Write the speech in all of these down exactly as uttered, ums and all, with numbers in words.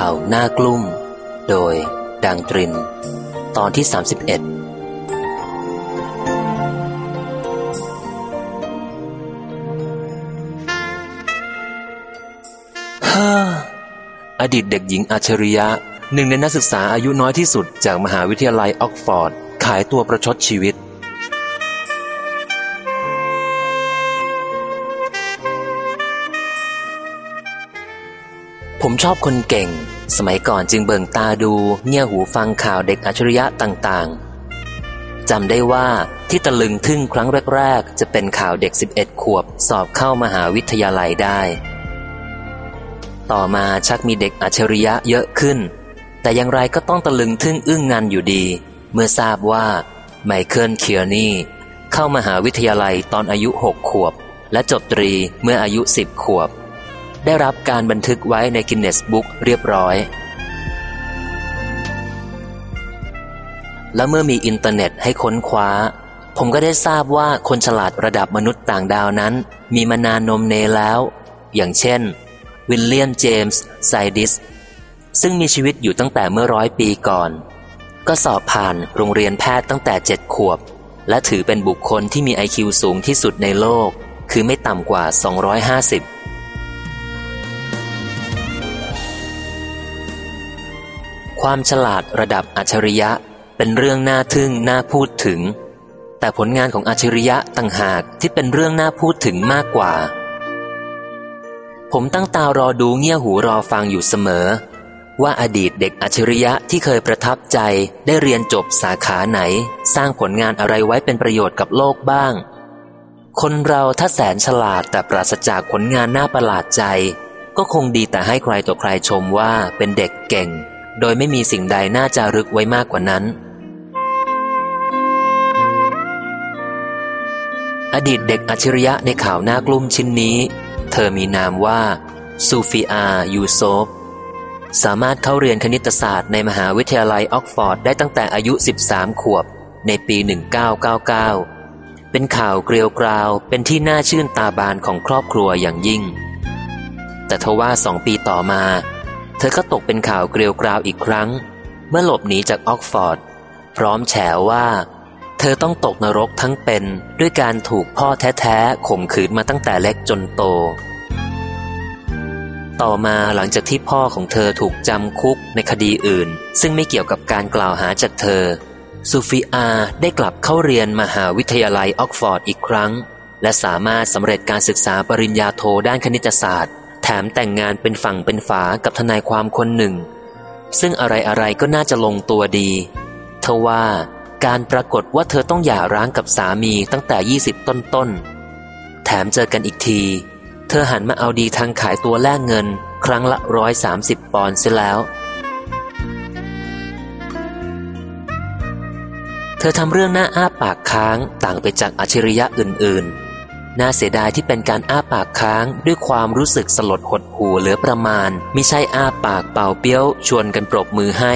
าวน่ากลุ้มโดยดังตรินตอนที่สามสิบเอ็ดฮ่าอดีตเด็กหญิงอัจฉริยะหนึ่งในนักศึกษาอายุน้อยที่สุดจากมหาวิทยาลัยออกฟอร์ดขายตัวประชดชีวิตผมชอบคนเก่งสมัยก่อนจึงเบิ่งตาดูเงี่ยหูฟังข่าวเด็กอัจฉริยะต่างๆจำได้ว่าที่ตะลึงทึ่งครั้งแรกๆจะเป็นข่าวเด็กสิบเอ็ดขวบสอบเข้ามหาวิทยาลัยได้ต่อมาชักมีเด็กอัจฉริยะเยอะขึ้นแต่อย่างไรก็ต้องตะลึงทึ่งอึ้งงันอยู่ดีเมื่อทราบว่าไมเคิลเคียร์นีเข้ามหาวิทยาลัยตอนอายุหกขวบและจบตรีเมื่ออายุสิบขวบได้รับการบันทึกไว้ในกินเนสบุ๊กเรียบร้อยและเมื่อมีอินเทอร์เน็ตให้ค้นคว้าผมก็ได้ทราบว่าคนฉลาดระดับมนุษย์ต่างดาวนั้นมีมานานนมเนแล้วอย่างเช่นวิลเลียมเจมส์ไซดิสซึ่งมีชีวิตอยู่ตั้งแต่เมื่อร้อยปีก่อนก็สอบผ่านโรงเรียนแพทย์ตั้งแต่เจ็ดขวบและถือเป็นบุคคลที่มี ไอ คิว สูงที่สุดในโลกคือไม่ต่ำกว่าสองร้อยห้าสิบความฉลาดระดับอัจฉริยะเป็นเรื่องน่าทึ่งน่าพูดถึงแต่ผลงานของอัจฉริยะต่างหากที่เป็นเรื่องน่าพูดถึงมากกว่าผมตั้งตารอดูเงี่ยหูรอฟังอยู่เสมอว่าอดีตเด็กอัจฉริยะที่เคยประทับใจได้เรียนจบสาขาไหนสร้างผลงานอะไรไว้เป็นประโยชน์กับโลกบ้างคนเราถ้าแสนฉลาดแต่ปราศจากผลงานน่าประหลาดใจก็คงดีแต่ให้ใครต่อใครชมว่าเป็นเด็กเก่งโดยไม่มีสิ่งใดน่าจารึกไว้มากกว่านั้นอดีตเด็กอัจฉริยะในข่าวหน้ากลุ้มชิ้นนี้เธอมีนามว่าซูฟีอายูโซฟสามารถเข้าเรียนคณิตศาสตร์ในมหาวิทยาลัยออกฟอร์ดได้ตั้งแต่อายุสิบสามขวบในปีหนึ่งพันเก้าร้อยเก้าสิบเก้าเป็นข่าวเกลียวกราวเป็นที่น่าชื่นตาบานของครอบครัวอย่างยิ่งแต่ทว่าสองปีต่อมาเธอก็ตกเป็นข่าวเกลียวกราวอีกครั้งเมื่อหลบหนีจากออกฟอร์ดพร้อมแฉว่าเธอต้องตกนรกทั้งเป็นด้วยการถูกพ่อแท้ๆข่มขืนมาตั้งแต่เล็กจนโตต่อมาหลังจากที่พ่อของเธอถูกจำคุกในคดีอื่นซึ่งไม่เกี่ยวกับการกล่าวหาจากเธอซูฟีอาได้กลับเข้าเรียนมหาวิทยาลัยออกฟอร์ดอีกครั้งและสามารถสำเร็จการศึกษาปริญญาโทด้านคณิตศาสตร์แถมแต่งงานเป็นฝั่งเป็นฝากับทนายความคนหนึ่งซึ่งอะไรๆก็น่าจะลงตัวดีทว่าการปรากฏว่าเธอต้องหย่าร้างกับสามีตั้งแต่ยี่สิบต้นๆแถมเจอกันอีกทีเธอหันมาเอาดีทางขายตัวแลกเงินครั้งละหนึ่งร้อยสามสิบปอนด์เสียแล้วเธอทำเรื่องหน้าอ้าปากค้างต่างไปจากอัจฉริยะอื่นๆน่าเสียดายที่เป็นการอ้าปากค้างด้วยความรู้สึกสลดหดหู่เหลือประมาณมิใช่อ้าปากเป่าเปี้ยวชวนกันปรบมือให้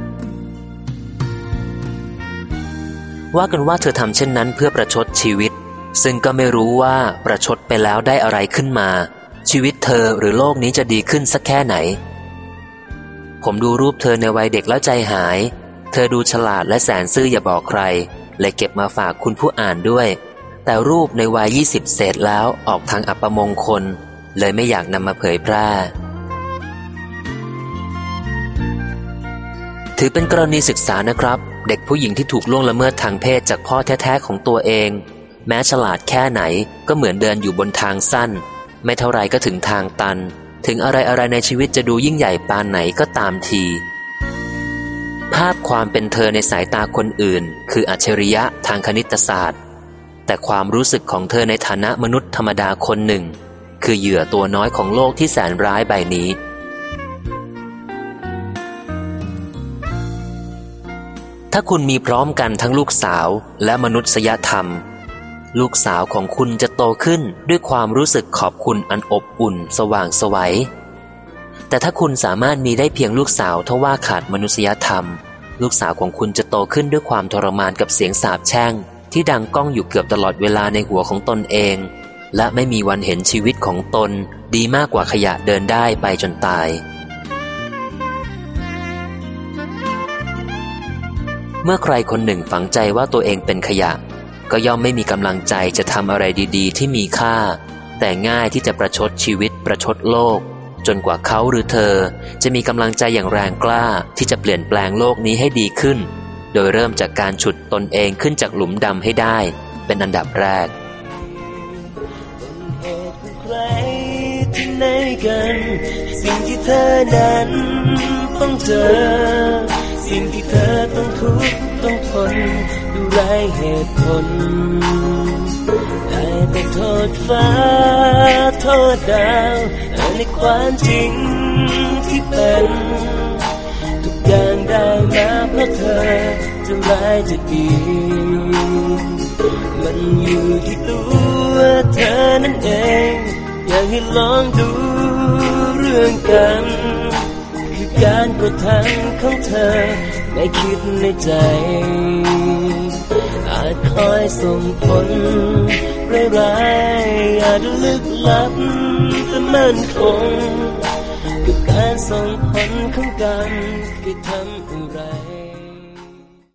ว่ากันว่าเธอทำเช่นนั้นเพื่อประชดชีวิตซึ่งก็ไม่รู้ว่าประชดไปแล้วได้อะไรขึ้นมาชีวิตเธอหรือโลกนี้จะดีขึ้นสักแค่ไหนผมดูรูปเธอในวัยเด็กแล้วใจหายเธอดูฉลาดและแสนซื่ออย่าบอกใครเลยเก็บมาฝากคุณผู้อ่านด้วยแต่รูปในวัยยี่สิบเศษแล้วออกทางอัปมงคลเลยไม่อยากนำมาเผยแพร่ถือเป็นกรณีศึกษานะครับเด็กผู้หญิงที่ถูกล่วงละเมิดทางเพศจากพ่อแท้ๆของตัวเองแม้ฉลาดแค่ไหนก็เหมือนเดินอยู่บนทางสั้นไม่เท่าไรก็ถึงทางตันถึงอะไรๆในชีวิตจะดูยิ่งใหญ่ปานไหนก็ตามทีภาพความเป็นเธอในสายตาคนอื่นคืออัจฉริยะทางคณิตศาสตร์แต่ความรู้สึกของเธอในฐานะมนุษย์ธรรมดาคนหนึ่งคือเหยื่อตัวน้อยของโลกที่แสนร้ายใบนี้ถ้าคุณมีพร้อมกันทั้งลูกสาวและมนุษยธรรมลูกสาวของคุณจะโตขึ้นด้วยความรู้สึกขอบคุณอันอบอุ่นสว่างไสวแต่ถ้าคุณสามารถมีได้เพียงลูกสาวทว่าขาดมนุษยธรรมลูกสาวของคุณจะโตขึ้นด้วยความทรมานกับเสียงสาปแช่งที่ดังก้องอยู่เกือบตลอดเวลาในหัวของตนเองและไม่มีวันเห็นชีวิตของตนดีมากกว่าขยะเดินได้ไปจนตายเมื่อใครคนหนึ่งฝังใจว่าตัวเองเป็นขยะก็ย่อมไม่มีกำลังใจจะทำอะไรดีๆที่มีค่าแต่ง่ายที่จะประชดชีวิตประชดโลกจนกว่าเขาหรือเธอจะมีกำลังใจอย่างแรงกล้าที่จะเปลี่ยนแปลงโลกนี้ให้ดีขึ้นโดยเริ่มจากการฉุดตนเองขึ้นจากหลุมดำให้ได้เป็นอันดับแรกที่ไหนกันสิ่งที่เธอนั้นต้องเจอสิ่งที่เธอต้องทุกข์ต้องทนดูไร้เหตุผลได้แต่โทษฟ้าโทษดาวในความจริงที่เป็นทุกอย่างได้มาเพราะเธอจะร้ายจะดีมันอยู่ที่ตัวเธอนั่นเองอยากให้ลองดูเรื่องกันคือการกดทันของเธอไม่คิดในใจอาจคอยส่งผลร้ายๆอาจลึกลับแต่มั่นคงกับการส่งผลของกัน